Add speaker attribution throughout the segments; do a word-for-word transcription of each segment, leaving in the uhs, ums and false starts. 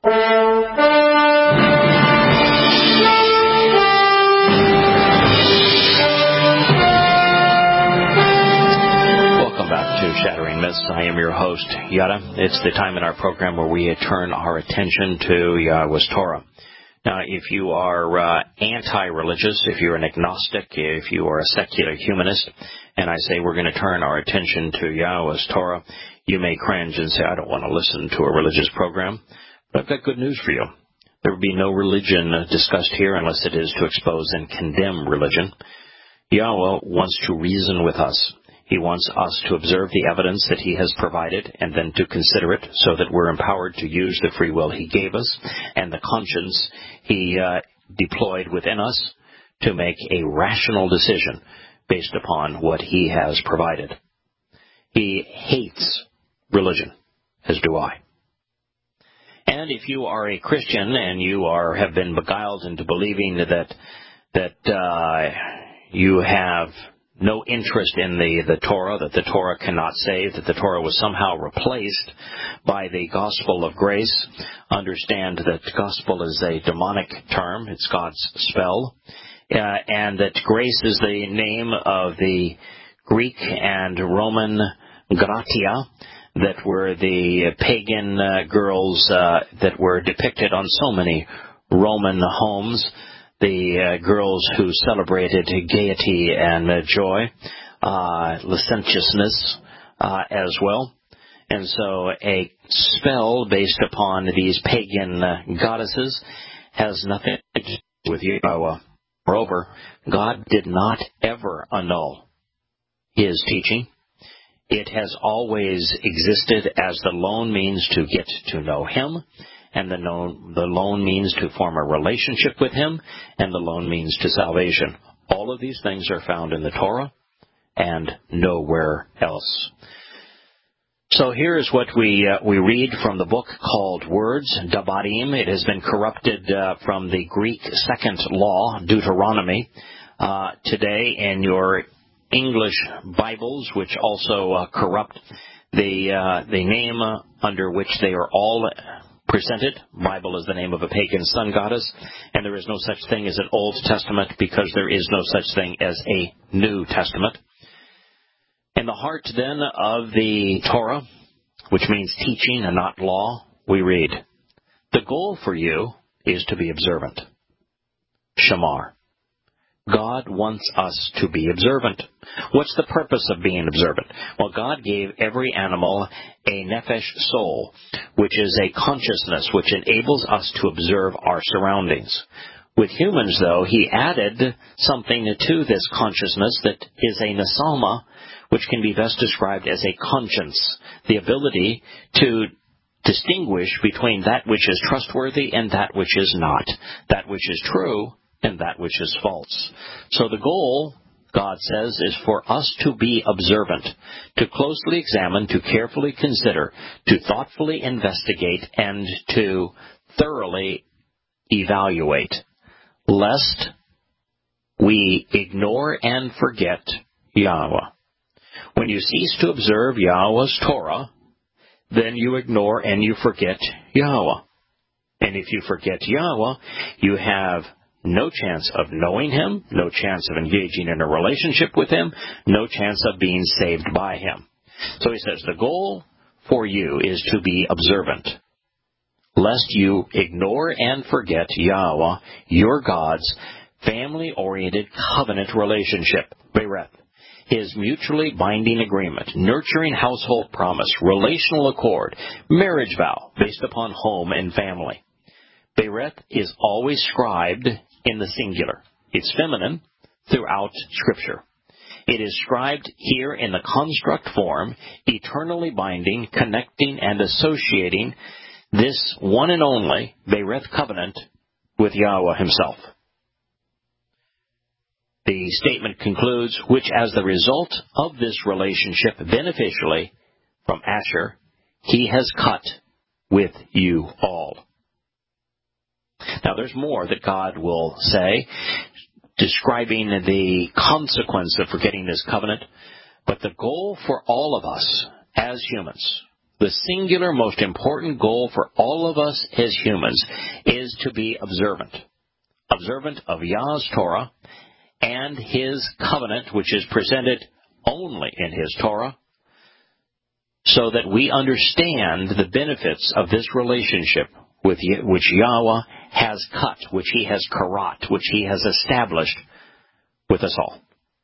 Speaker 1: Shattering Myths. I am your host, Yada. It's the time in our program where we turn our attention to Yahweh's Torah. Now, if you are uh, anti-religious, if you're an agnostic, if you are a secular humanist, and I say we're going to turn our attention to Yahweh's Torah, you may cringe and say, I don't want to listen to a religious program. But I've got good news for you. There will be no religion discussed here unless it is to expose and condemn religion. Yahweh wants to reason with us. He wants us to observe the evidence that He has provided and then to consider it so that we're empowered to use the free will He gave us and the conscience He uh, deployed within us to make a rational decision based upon what He has provided. He hates religion, as do I. And if you are a Christian and you are have been beguiled into believing that that uh, you have no interest in the, the Torah, that the Torah cannot save, that the Torah was somehow replaced by the gospel of grace, understand that gospel is a demonic term. It's God's spell. Uh, and that grace is the name of the Greek and Roman gratia, that were the pagan uh, girls uh, that were depicted on so many Roman homes. The uh, girls who celebrated gaiety and uh, joy, uh, licentiousness uh, as well. And so a spell based upon these pagan uh, goddesses has nothing to do with Yahweh. Moreover, God did not ever annul His teaching. It has always existed as the lone means to get to know Him. And the, known, the lone means to form a relationship with Him, and the lone means to salvation. All of these things are found in the Torah and nowhere else. So here is what we uh, we read from the book called Words, Dabarim. It has been corrupted uh, from the Greek second law, Deuteronomy. Uh, today in your English Bibles, which also uh, corrupt the uh, the name uh, under which they are all presented. Bible is the name of a pagan sun goddess, and there is no such thing as an Old Testament because there is no such thing as a New Testament. In the heart, then, of the Torah, which means teaching and not law, we read, the goal for you is to be observant. Shamar. God wants us to be observant. What's the purpose of being observant? Well, God gave every animal a nephesh soul, which is a consciousness which enables us to observe our surroundings. With humans, though, He added something to this consciousness that is a nasama, which can be best described as a conscience, the ability to distinguish between that which is trustworthy and that which is not, that which is true and that which is false. So the goal, God says, is for us to be observant, to closely examine, to carefully consider, to thoughtfully investigate, and to thoroughly evaluate, lest we ignore and forget Yahweh. When you cease to observe Yahweh's Torah, then you ignore and you forget Yahweh. And if you forget Yahweh, you have no chance of knowing Him, no chance of engaging in a relationship with Him, no chance of being saved by Him. So he says the goal for you is to be observant, lest you ignore and forget Yahweh, your God's family-oriented covenant relationship, Bereth, His mutually binding agreement, nurturing household promise, relational accord, marriage vow based upon home and family. Bereth is always scribed in the singular. It's feminine throughout Scripture. It is scribed here in the construct form, eternally binding, connecting, and associating this one and only Bereth covenant with Yahweh Himself. The statement concludes, which as the result of this relationship beneficially from Asher, He has cut with you all. Now, there's more that God will say, describing the consequence of forgetting this covenant, but the goal for all of us as humans, The singular most important goal for all of us as humans is to be observant. Observant of Yah's Torah and His covenant, which is presented only in His Torah, so that we understand the benefits of this relationship with which Yahweh has cut, which He has karat, which He has established with us all.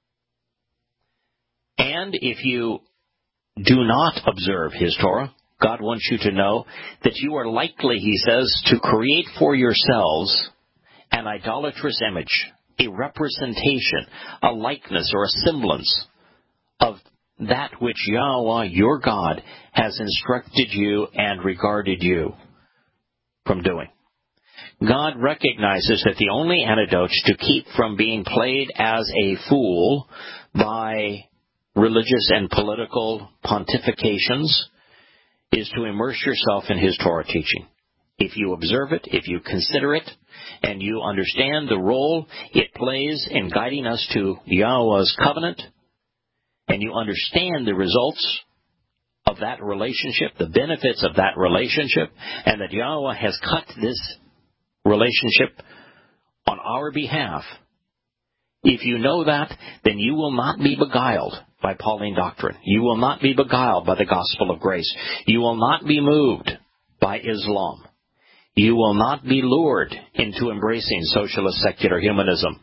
Speaker 1: And if you do not observe His Torah, God wants you to know that you are likely, He says, to create for yourselves an idolatrous image, a representation, a likeness or a semblance of that which Yahweh, your God, has instructed you and regarded you from doing. God recognizes that the only antidote to keep from being played as a fool by religious and political pontifications is to immerse yourself in His Torah teaching. If you observe it, if you consider it, and you understand the role it plays in guiding us to Yahweh's covenant, and you understand the results of that relationship, the benefits of that relationship, and that Yahweh has cut this relationship on our behalf, if you know that, then you will not be beguiled by Pauline doctrine. You will not be beguiled by the gospel of grace. You will not be moved by Islam. You will not be lured into embracing socialist secular humanism.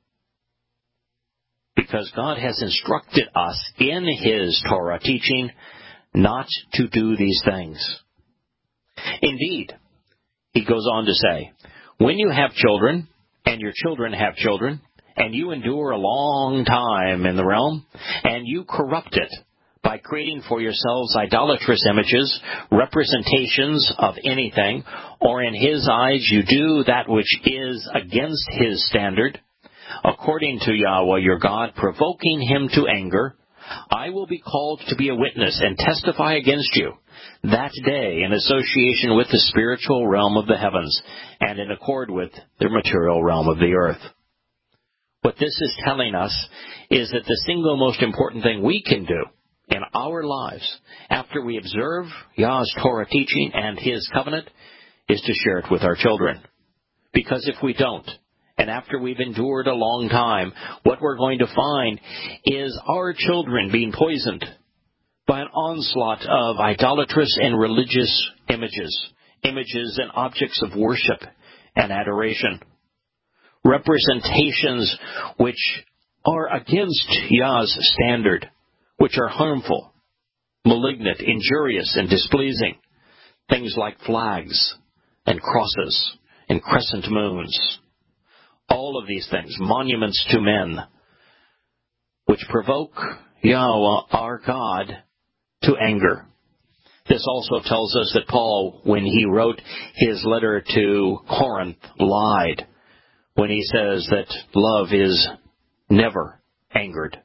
Speaker 1: Because God has instructed us in His Torah teaching not to do these things. Indeed, He goes on to say, when you have children, and your children have children, and you endure a long time in the realm, and you corrupt it by creating for yourselves idolatrous images, representations of anything, or in His eyes you do that which is against His standard, according to Yahweh your God, provoking Him to anger, I will be called to be a witness and testify against you that day in association with the spiritual realm of the heavens and in accord with the material realm of the earth. What this is telling us is that the single most important thing we can do in our lives after we observe Yah's Torah teaching and His covenant is to share it with our children. Because if we don't, and after we've endured a long time, what we're going to find is our children being poisoned by an onslaught of idolatrous and religious images, images and objects of worship and adoration, representations which are against Yah's standard, which are harmful, malignant, injurious, and displeasing. Things like flags and crosses and crescent moons. All of these things, monuments to men, which provoke Yahweh, our God, to anger. This also tells us that Paul, when he wrote his letter to Corinth, lied when he says that love is never angered.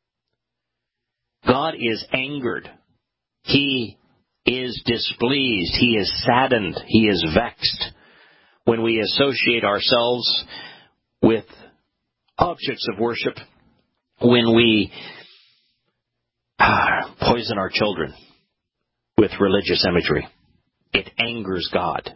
Speaker 1: God is angered. He is displeased. He is saddened. He is vexed when we associate ourselves with objects of worship, when we ah, poison our children with religious imagery. It angers God.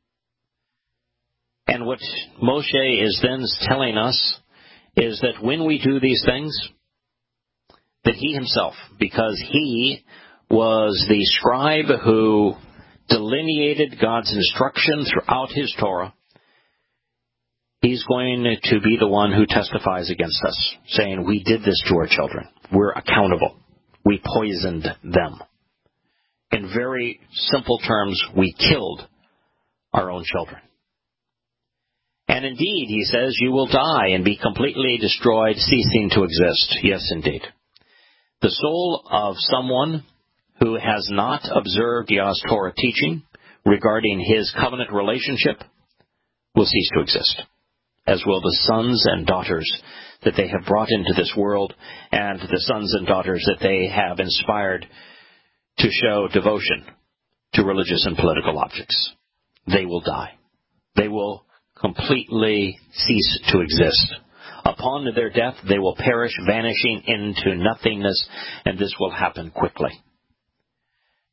Speaker 1: And what Moshe is then telling us is that when we do these things, that he himself, because he was the scribe who delineated God's instruction throughout his Torah, he's going to be the one who testifies against us, saying, we did this to our children. We're accountable. We poisoned them. In very simple terms, we killed our own children. And indeed, he says, you will die and be completely destroyed, ceasing to exist. Yes, indeed. The soul of someone who has not observed Yah's Torah teaching regarding his covenant relationship will cease to exist, as will the sons and daughters that they have brought into this world and the sons and daughters that they have inspired to show devotion to religious and political objects. They will die. They will completely cease to exist. Upon their death, they will perish, vanishing into nothingness, and this will happen quickly.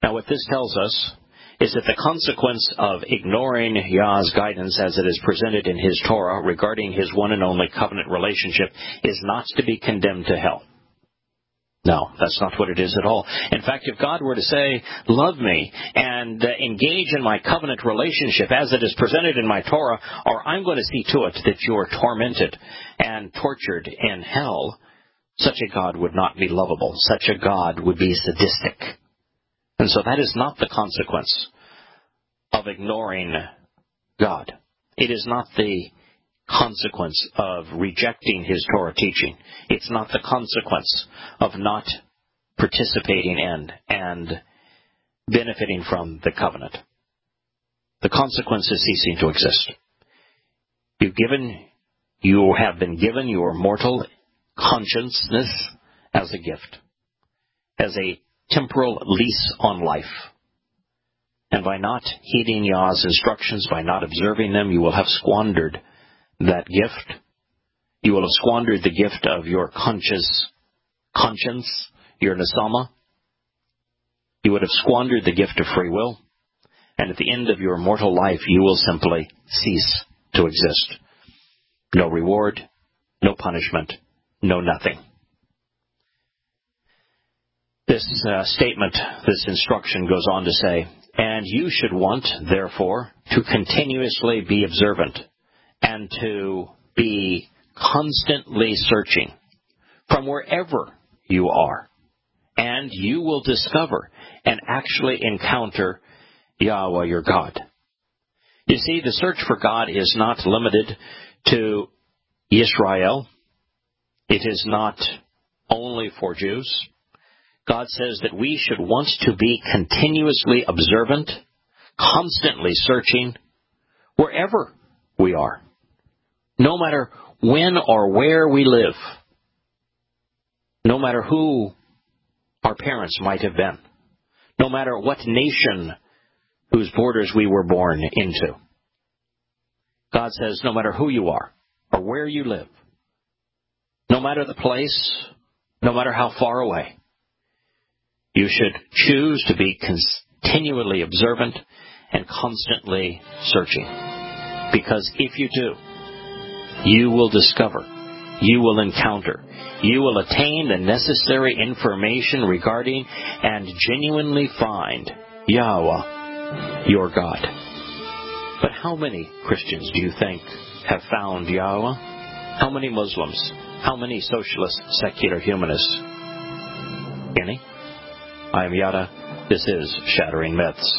Speaker 1: Now, what this tells us is that the consequence of ignoring Yah's guidance as it is presented in His Torah regarding His one and only covenant relationship is not to be condemned to hell. No, that's not what it is at all. In fact, if God were to say, love me and uh, engage in my covenant relationship as it is presented in my Torah, or I'm going to see to it that you are tormented and tortured in hell, such a God would not be lovable. Such a God would be sadistic. And so that is not the consequence of ignoring God. It is not the consequence of rejecting His Torah teaching. It's not the consequence of not participating in and benefiting from the covenant. The consequence is ceasing to exist. You've given, you have been given your mortal consciousness as a gift, as a temporal lease on life. And by not heeding Yah's instructions, by not observing them, you will have squandered that gift. You will have squandered the gift of your conscious conscience, your nesama. You would have squandered the gift of free will. And at the end of your mortal life, you will simply cease to exist. No reward, no punishment, no nothing. This uh, statement, this instruction goes on to say, and you should want, therefore, to continuously be observant and to be constantly searching from wherever you are. And you will discover and actually encounter Yahweh your God. You see, the search for God is not limited to Israel. It is not only for Jews. God says that we should want to be continuously observant, constantly searching, wherever we are, no matter when or where we live, no matter who our parents might have been, no matter what nation whose borders we were born into. God says no matter who you are or where you live, no matter the place, no matter how far away, you should choose to be continually observant and constantly searching. Because if you do, you will discover, you will encounter, you will attain the necessary information regarding and genuinely find Yahweh, your God. But how many Christians do you think have found Yahweh? How many Muslims? How many socialist, secular humanists? Any? I am Yada. This is Shattering Myths.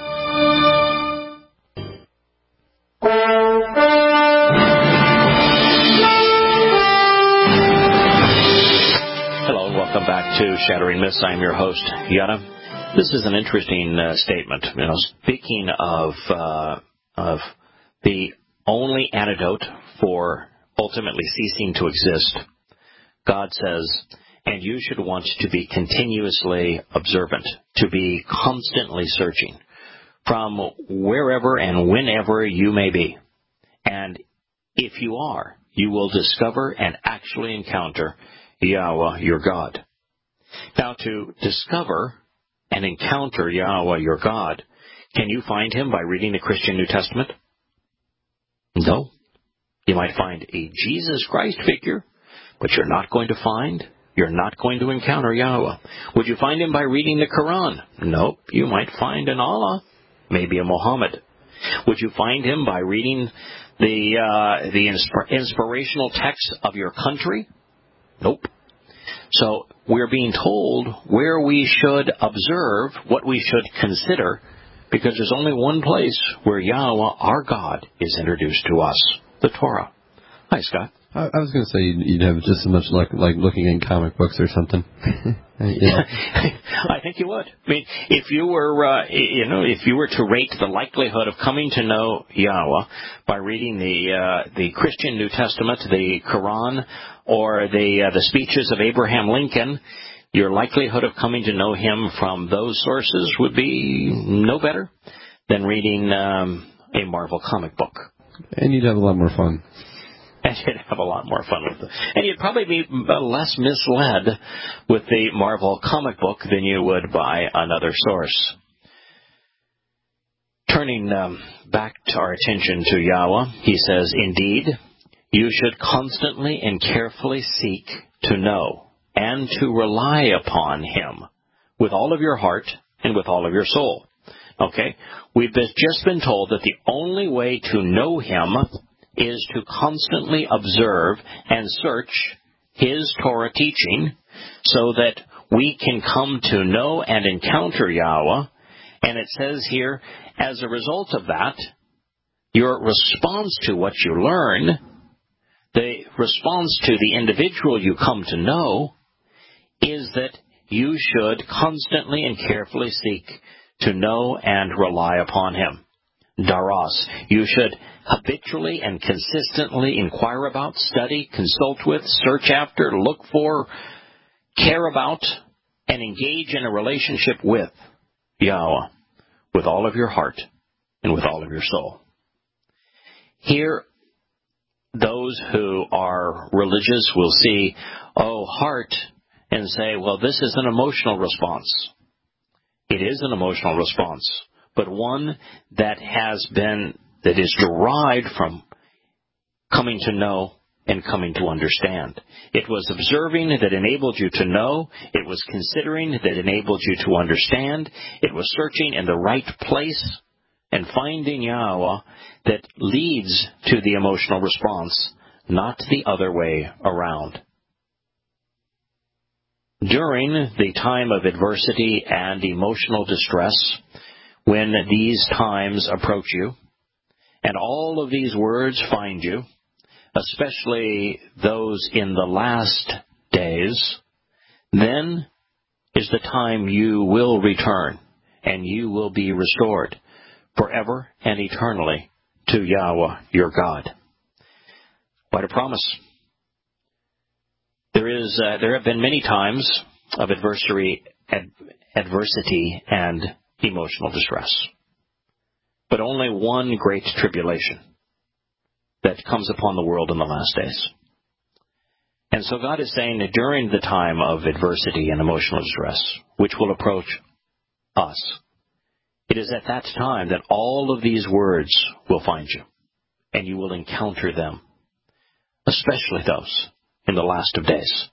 Speaker 1: Hello, welcome back to Shattering Myths. I am your host, Yada. This is an interesting uh, statement. You know, speaking of uh, of the only antidote for ultimately ceasing to exist, God says, and you should want to be continuously observant, to be constantly searching from wherever and whenever you may be. And if you are, you will discover and actually encounter Yahweh, your God. Now, to discover and encounter Yahweh, your God, can you find Him by reading the Christian New Testament? No. You might find a Jesus Christ figure, but you're not going to find You're not going to encounter Yahweh. Would you find Him by reading the Quran? Nope. You might find an Allah, maybe a Muhammad. Would you find Him by reading the uh, the insp- inspirational texts of your country? Nope. So we're being told where we should observe, what we should consider, because there's only one place where Yahweh, our God, is introduced to us, the Torah. Hi, Scott.
Speaker 2: I, I was going to say you'd, you'd have just as much luck like looking in comic books or something. You know.
Speaker 1: I think you would. I mean, if you were, uh, you know, if you were to rate the likelihood of coming to know Yahweh by reading the uh, the Christian New Testament, the Quran, or the uh, the speeches of Abraham Lincoln, your likelihood of coming to know Him from those sources would be no better than reading um, a Marvel comic book.
Speaker 2: And you'd have a lot more fun.
Speaker 1: And you'd have a lot more fun with it. And you'd probably be less misled with the Marvel comic book than you would by another source. Turning um, back to our attention to Yahweh, he says, "Indeed, you should constantly and carefully seek to know and to rely upon him with all of your heart and with all of your soul." Okay? We've just been told that the only way to know him is to constantly observe and search his Torah teaching so that we can come to know and encounter Yahweh. And it says here, as a result of that, your response to what you learn, the response to the individual you come to know, is that you should constantly and carefully seek to know and rely upon him. Daras, you should habitually and consistently inquire about, study, consult with, search after, look for, care about, and engage in a relationship with Yahweh with all of your heart and with all of your soul. Here, those who are religious will see, oh, heart, and say, well, this is an emotional response. It is an emotional response, but one that has been, that is derived from coming to know and coming to understand. It was observing that enabled you to know. It was considering that enabled you to understand. It was searching in the right place and finding Yahweh that leads to the emotional response, not the other way around. During the time of adversity and emotional distress, when these times approach you, and all of these words find you, especially those in the last days, then is the time you will return, and you will be restored forever and eternally to Yahweh your God. What a promise. There is, uh, there have been many times of adversary, ad, adversity and emotional distress, but only one great tribulation that comes upon the world in the last days. And so God is saying that during the time of adversity and emotional distress, which will approach us, it is at that time that all of these words will find you, and you will encounter them, especially those in the last of days.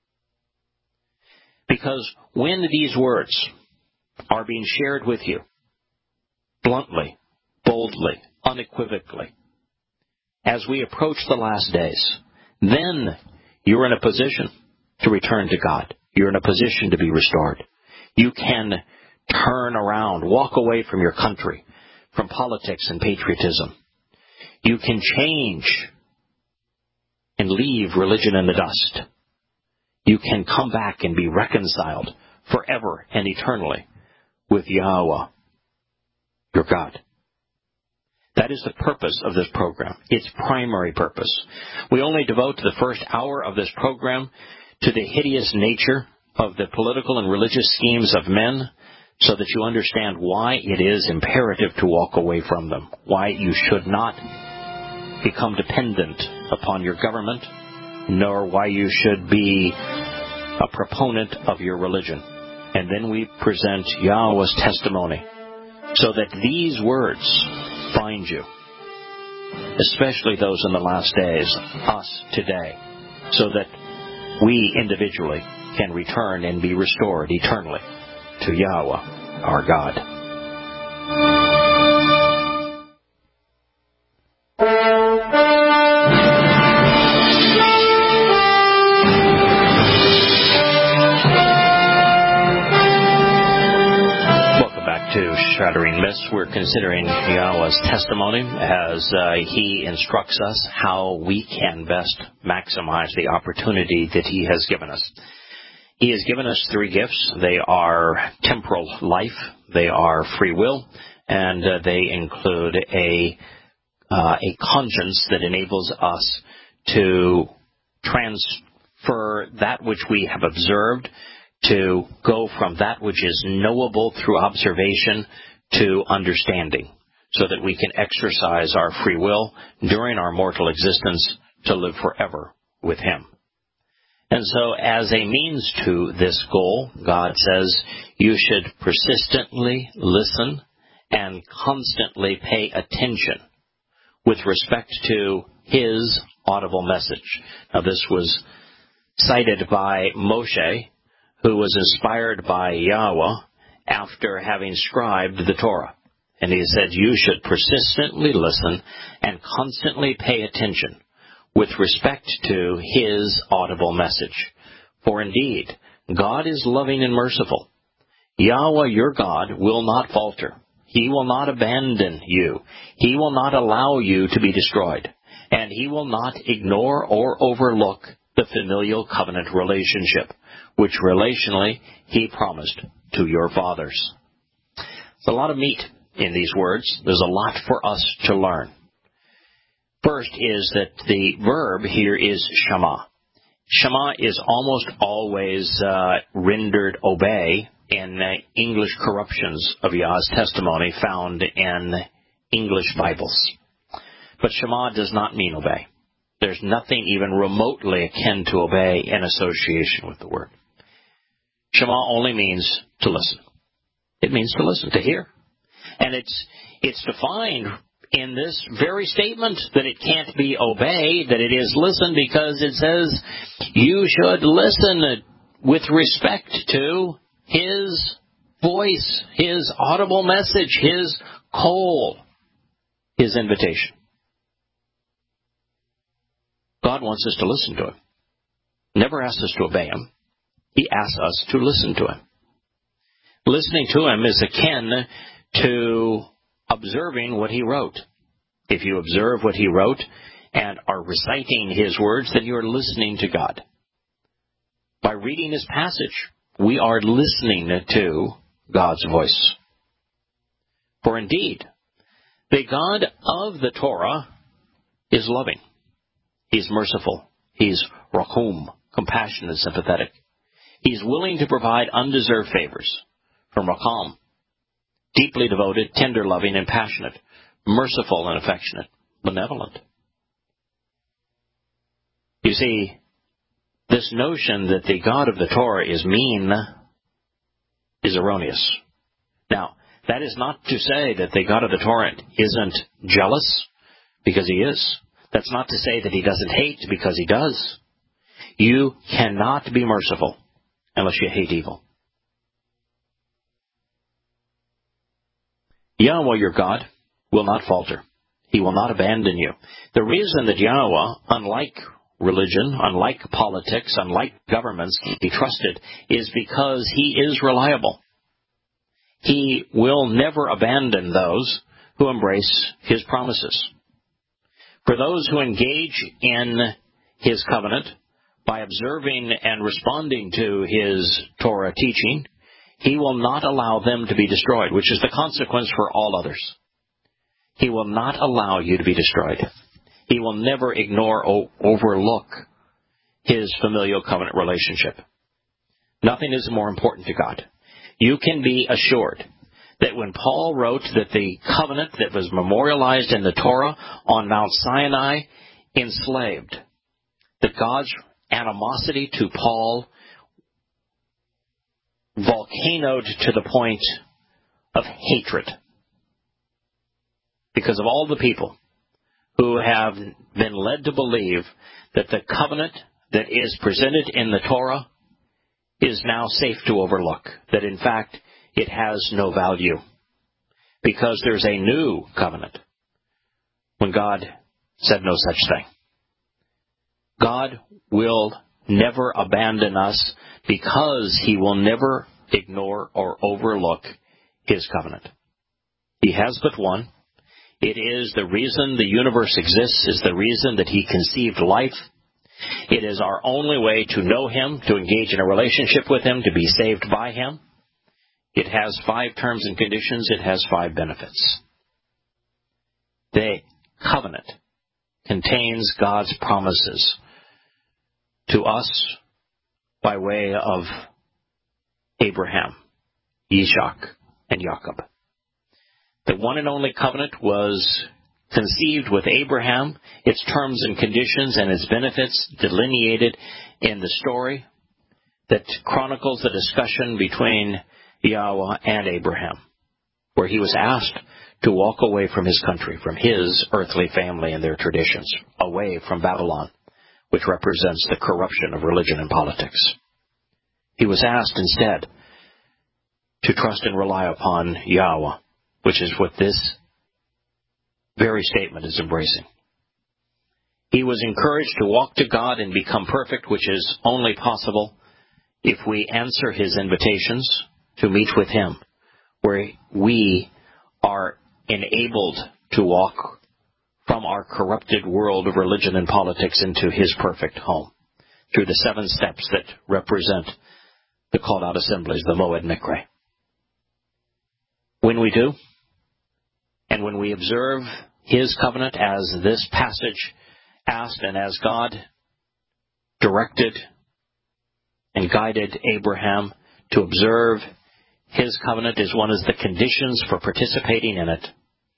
Speaker 1: Because when these words are being shared with you, bluntly, boldly, unequivocally, as we approach the last days, then you're in a position to return to God. You're in a position to be restored. You can turn around, walk away from your country, from politics and patriotism. You can change and leave religion in the dust. You can come back and be reconciled forever and eternally with Yahweh, your God. That is the purpose of this program, its primary purpose. We only devote the first hour of this program to the hideous nature of the political and religious schemes of men so that you understand why it is imperative to walk away from them, why you should not become dependent upon your government, nor why you should be a proponent of your religion. And then we present Yahweh's testimony so that these words find you, especially those in the last days, us today, so that we individually can return and be restored eternally to Yahweh, our God. Shattering Myths. We're considering Yahweh's testimony as uh, He instructs us how we can best maximize the opportunity that He has given us. He has given us three gifts. They are temporal life, they are free will, and uh, they include a uh, a conscience that enables us to transfer that which we have observed, to go from that which is knowable through observation to understanding, so that we can exercise our free will during our mortal existence to live forever with him. And so as a means to this goal, God says you should persistently listen and constantly pay attention with respect to his audible message. Now this was cited by Moshe, who was inspired by Yahweh after having scribed the Torah. And he said, you should persistently listen and constantly pay attention with respect to his audible message. For indeed, God is loving and merciful. Yahweh your God will not falter. He will not abandon you. He will not allow you to be destroyed. And he will not ignore or overlook the familial covenant relationship, which relationally he promised to your fathers. There's a lot of meat in these words. There's a lot for us to learn. First is that the verb here is shema. Shema is almost always uh, rendered obey in uh, English corruptions of Yah's testimony found in English Bibles. But shema does not mean obey. There's nothing even remotely akin to obey in association with the word. Shema only means to listen. It means to listen, to hear. And it's it's defined in this very statement that it can't be obeyed, that it is listen, because it says you should listen with respect to his voice, his audible message, his call, his invitation. God wants us to listen to him. Never asks us to obey him. He asks us to listen to him. Listening to him is akin to observing what he wrote. If you observe what he wrote and are reciting his words, then you are listening to God. By reading his passage, we are listening to God's voice. For indeed, the God of the Torah is loving. He's merciful. He's rachum, compassionate and sympathetic. He's willing to provide undeserved favors from racham, deeply devoted, tender, loving, and passionate, merciful and affectionate, benevolent. You see, this notion that the God of the Torah is mean is erroneous. Now, that is not to say that the God of the Torah isn't jealous, because he is. That's not to say that he doesn't hate, because he does. You cannot be merciful unless you hate evil. Yahweh, your God, will not falter. He will not abandon you. The reason that Yahweh, unlike religion, unlike politics, unlike governments, can be trusted is because he is reliable. He will never abandon those who embrace his promises. For those who engage in his covenant by observing and responding to his Torah teaching, he will not allow them to be destroyed, which is the consequence for all others. He will not allow you to be destroyed. He will never ignore or overlook his familial covenant relationship. Nothing is more important to God. You can be assured that when Paul wrote that the covenant that was memorialized in the Torah on Mount Sinai enslaved, that God's animosity to Paul volcanoed to the point of hatred because of all the people who have been led to believe that the covenant that is presented in the Torah is now safe to overlook, that in fact it has no value because there's a new covenant when God said no such thing. God will never abandon us because he will never ignore or overlook his covenant. He has but one. It is the reason the universe exists, is the reason that he conceived life. It is our only way to know him, to engage in a relationship with him, to be saved by him. It has five terms and conditions. It has five benefits. The covenant contains God's promises to us by way of Abraham, Ishak, and Jacob. The one and only covenant was conceived with Abraham, its terms and conditions and its benefits delineated in the story that chronicles the discussion between Yahweh and Abraham, where he was asked to walk away from his country, from his earthly family and their traditions, away from Babylon, which represents the corruption of religion and politics. He was asked instead to trust and rely upon Yahweh, which is what this very statement is embracing. He was encouraged to walk to God and become perfect, which is only possible if we answer his invitations to meet with him, where we are enabled to walk from our corrupted world of religion and politics into his perfect home, through the seven steps that represent the called-out assemblies, the Moed Mikre. When we do, and when we observe his covenant as this passage asked, and as God directed and guided Abraham to observe his covenant as one of the conditions for participating in it,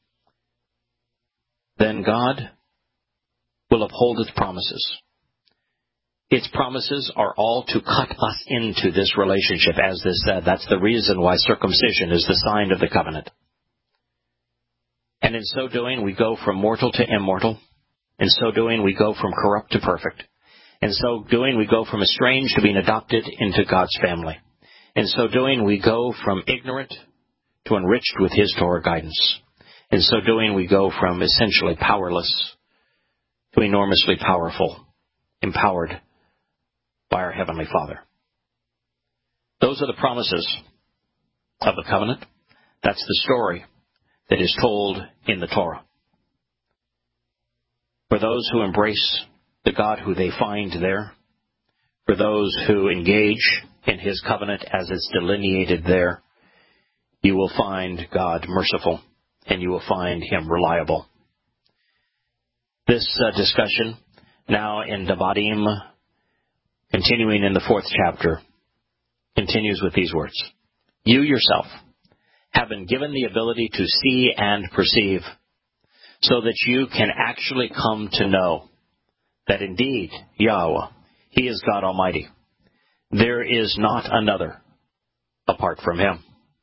Speaker 1: then God will uphold its promises. Its promises are all to cut us into this relationship, as this said. That's the reason why circumcision is the sign of the covenant. And in so doing, we go from mortal to immortal. In so doing, we go from corrupt to perfect. In so doing, we go from estranged to being adopted into God's family. In so doing, we go from ignorant to enriched with his Torah guidance. In so doing, we go from essentially powerless to enormously powerful, empowered by our Heavenly Father. Those are the promises of the covenant. That's the story that is told in the Torah. For those who embrace the God who they find there, for those who engage in his covenant as it's delineated there, you will find God merciful, and you will find him reliable. This uh, discussion now in Devarim, continuing in the fourth chapter, continues with these words. You yourself have been given the ability to see and perceive, so that you can actually come to know that indeed Yahweh, he is God Almighty. There is not another apart from him.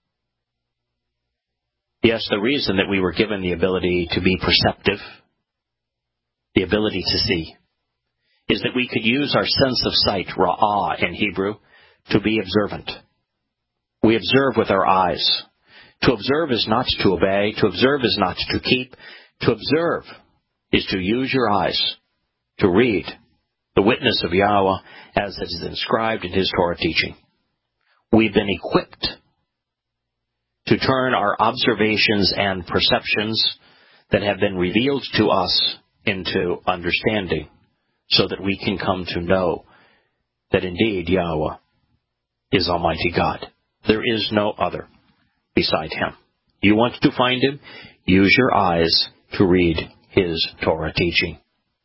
Speaker 1: Yes, the reason that we were given the ability to be perceptive, the ability to see, is that we could use our sense of sight, ra'ah in Hebrew, to be observant. We observe with our eyes. To observe is not to obey. To observe is not to keep. To observe is to use your eyes to read the witness of Yahweh as it is inscribed in his Torah teaching. We've been equipped to turn our observations and perceptions that have been revealed to us into understanding, so that we can come to know that indeed Yahweh is Almighty God. There is no other beside him. You want to find him? Use your eyes to read his Torah teaching.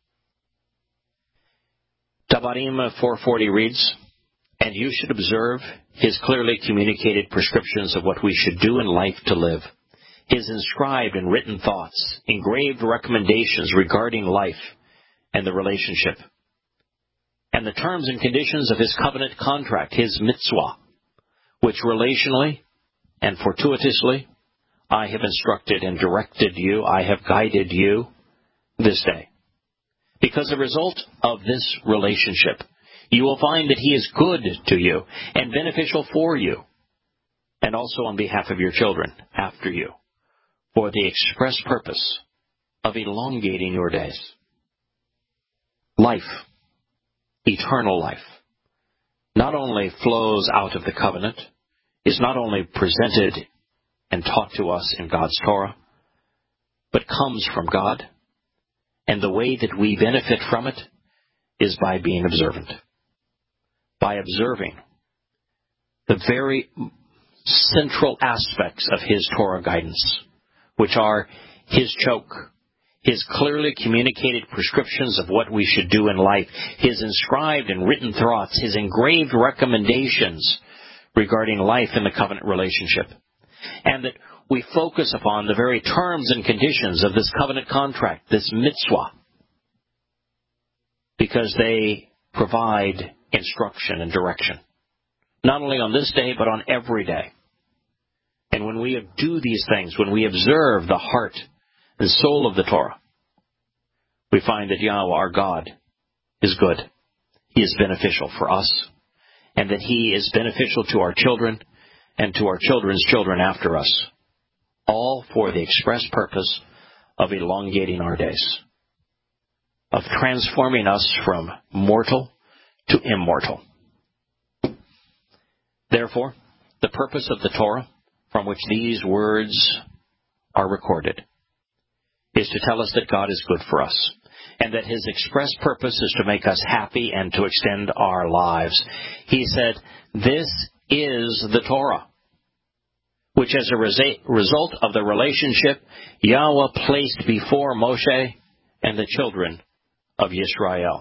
Speaker 1: Devarim four forty reads, and you should observe his clearly communicated prescriptions of what we should do in life to live, his inscribed and written thoughts, engraved recommendations regarding life and the relationship, and the terms and conditions of his covenant contract, his mitzvah, which relationally and fortuitously I have instructed and directed you, I have guided you this day. Because a result of this relationship, you will find that he is good to you and beneficial for you, and also on behalf of your children after you, for the express purpose of elongating your days. Life, eternal life, not only flows out of the covenant, is not only presented and taught to us in God's Torah, but comes from God, and the way that we benefit from it is by being observant. By observing the very central aspects of his Torah guidance, which are his choke, his clearly communicated prescriptions of what we should do in life, his inscribed and written thoughts, his engraved recommendations regarding life in the covenant relationship. And that we focus upon the very terms and conditions of this covenant contract, this mitzvah, because they provide instruction and direction, not only on this day, but on every day. And when we do these things, when we observe the heart and soul of the Torah, we find that Yahweh, our God, is good. He is beneficial for us, and that He is beneficial to our children and to our children's children after us, all for the express purpose of elongating our days, of transforming us from mortal to immortal. Therefore, the purpose of the Torah, from which these words are recorded, is to tell us that God is good for us, and that His express purpose is to make us happy and to extend our lives. He said, this is the Torah, which as a result of the relationship Yahweh placed before Moshe and the children of Yisrael.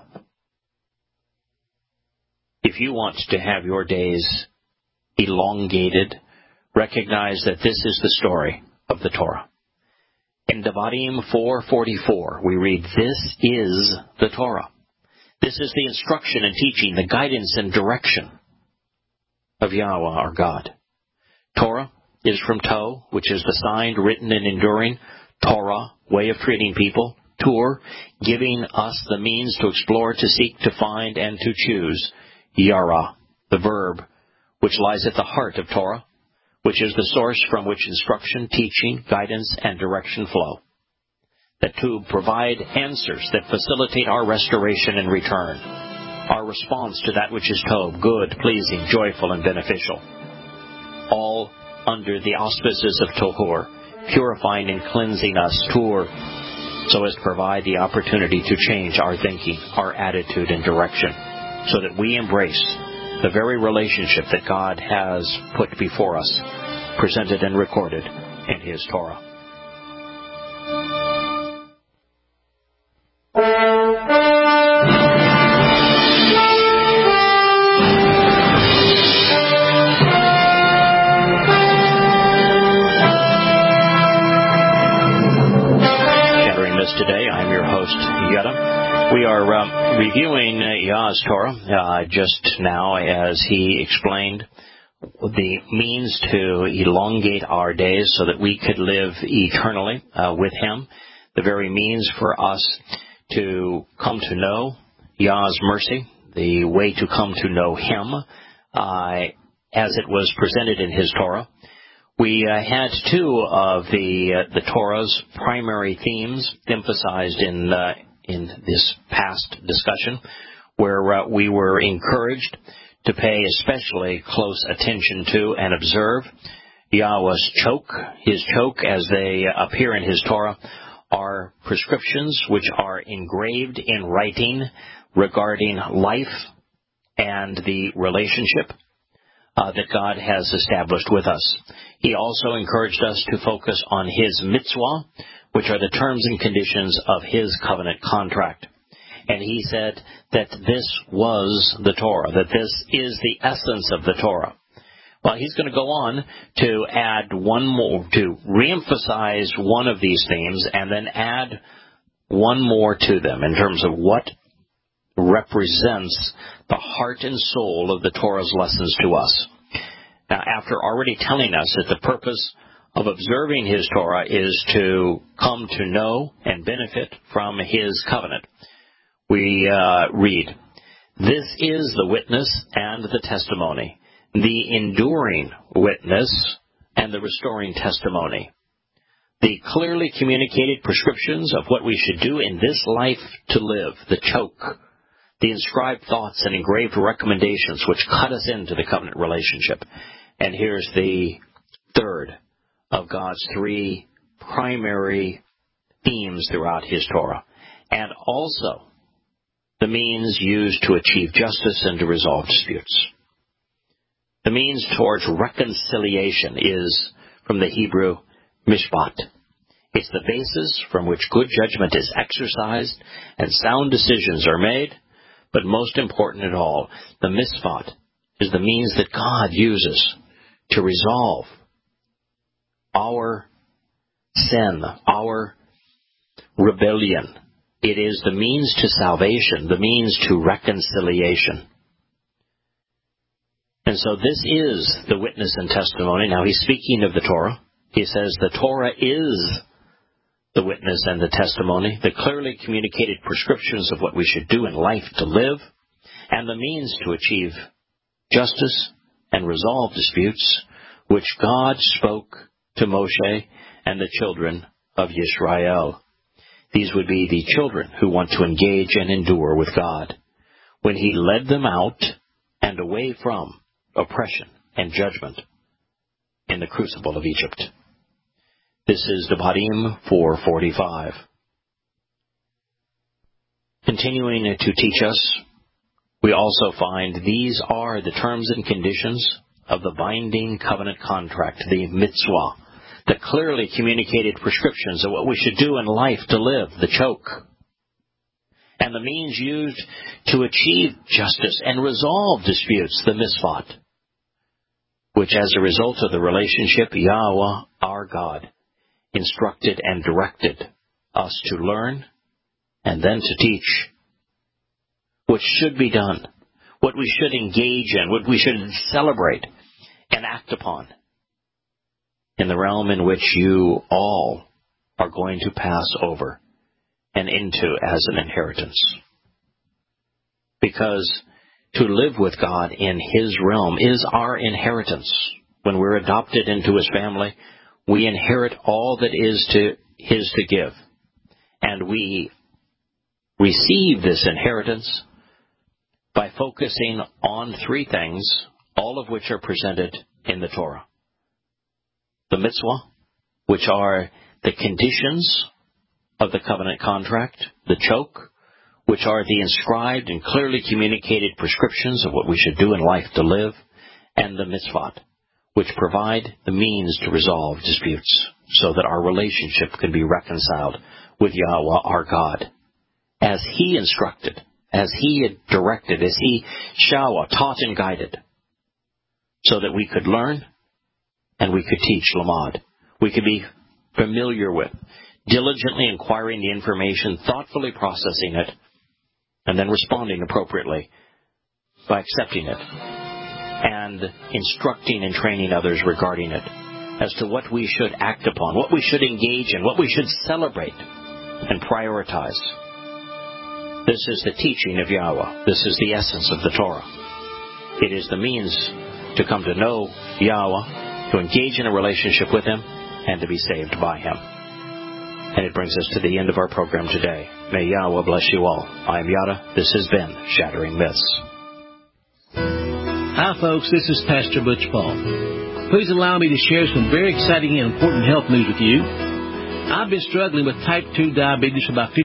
Speaker 1: If you want to have your days elongated, recognize that this is the story of the Torah. In Devarim four forty-four, we read, this is the Torah. This is the instruction and teaching, the guidance and direction of Yahweh, our God. Torah is from Toh, which is the signed, written, and enduring. Torah, way of treating people. Tur, giving us the means to explore, to seek, to find, and to choose. Yara, the verb, which lies at the heart of Torah, which is the source from which instruction, teaching, guidance, and direction flow. That to provide answers that facilitate our restoration and return, our response to that which is Tov, good, pleasing, joyful, and beneficial. All under the auspices of Tohur, purifying and cleansing us, Tur, so as to provide the opportunity to change our thinking, our attitude, and direction, so that we embrace the very relationship that God has put before us, presented and recorded in His Torah. Today, I'm your host, Yada. We are uh, reviewing uh, Yah's Torah uh, just now as he explained the means to elongate our days so that we could live eternally uh, with Him, the very means for us to come to know Yah's mercy, the way to come to know Him uh, as it was presented in His Torah. We uh, had two of the uh, the Torah's primary themes emphasized in uh, in this past discussion, where uh, we were encouraged to pay especially close attention to and observe Yahweh's choke. His choke, as they appear in His Torah, are prescriptions which are engraved in writing regarding life and the relationship Uh, that God has established with us. He also encouraged us to focus on His mitzvah, which are the terms and conditions of His covenant contract. And He said that this was the Torah, that this is the essence of the Torah. Well, He's going to go on to add one more, to reemphasize one of these themes and then add one more to them in terms of what represents the heart and soul of the Torah's lessons to us. Now, after already telling us that the purpose of observing His Torah is to come to know and benefit from His covenant, we uh, read, this is the witness and the testimony, the enduring witness and the restoring testimony, the clearly communicated prescriptions of what we should do in this life to live, the choke, the inscribed thoughts and engraved recommendations which cut us into the covenant relationship. And here's the third of God's three primary themes throughout His Torah. And also the means used to achieve justice and to resolve disputes. The means towards reconciliation is from the Hebrew mishpat. It's the basis from which good judgment is exercised and sound decisions are made. But most important of all, the mitzvot is the means that God uses to resolve our sin, our rebellion. It is the means to salvation, the means to reconciliation. And so this is the witness and testimony. Now he's speaking of the Torah. He says the Torah is the witness and the testimony, the clearly communicated prescriptions of what we should do in life to live, and the means to achieve justice and resolve disputes, which God spoke to Moshe and the children of Yisrael. These would be the children who want to engage and endure with God, when he led them out and away from oppression and judgment in the crucible of Egypt. This is Devarim four forty-five. Continuing to teach us, we also find these are the terms and conditions of the binding covenant contract, the mitzvah, the clearly communicated prescriptions of what we should do in life to live, the choke, and the means used to achieve justice and resolve disputes, the mitzvot, which as a result of the relationship, Yahweh, our God, instructed and directed us to learn and then to teach what should be done, what we should engage in, what we should celebrate and act upon in the realm in which you all are going to pass over and into as an inheritance. Because to live with God in His realm is our inheritance. When we're adopted into His family, we inherit all that is to His to give. And we receive this inheritance by focusing on three things, all of which are presented in the Torah. The mitzvah, which are the conditions of the covenant contract, the choke, which are the inscribed and clearly communicated prescriptions of what we should do in life to live, and the mitzvot, which provide the means to resolve disputes so that our relationship can be reconciled with Yahweh our God, as He instructed, as He had directed, as He, Shawah, taught and guided, so that we could learn and we could teach Lamad. We could be familiar with, diligently inquiring the information, thoughtfully processing it, and then responding appropriately by accepting it and instructing and training others regarding it as to what we should act upon, what we should engage in, what we should celebrate and prioritize. This is the teaching of Yahweh. This is the essence of the Torah. It is the means to come to know Yahweh, to engage in a relationship with Him, and to be saved by Him. And it brings us to the end of our program today. May Yahweh bless you all. I am Yada. This has been Shattering Myths.
Speaker 3: Hi, folks. This is Pastor Butch Paul. Please allow me to share some very exciting and important health news with you. I've been struggling with type two diabetes for about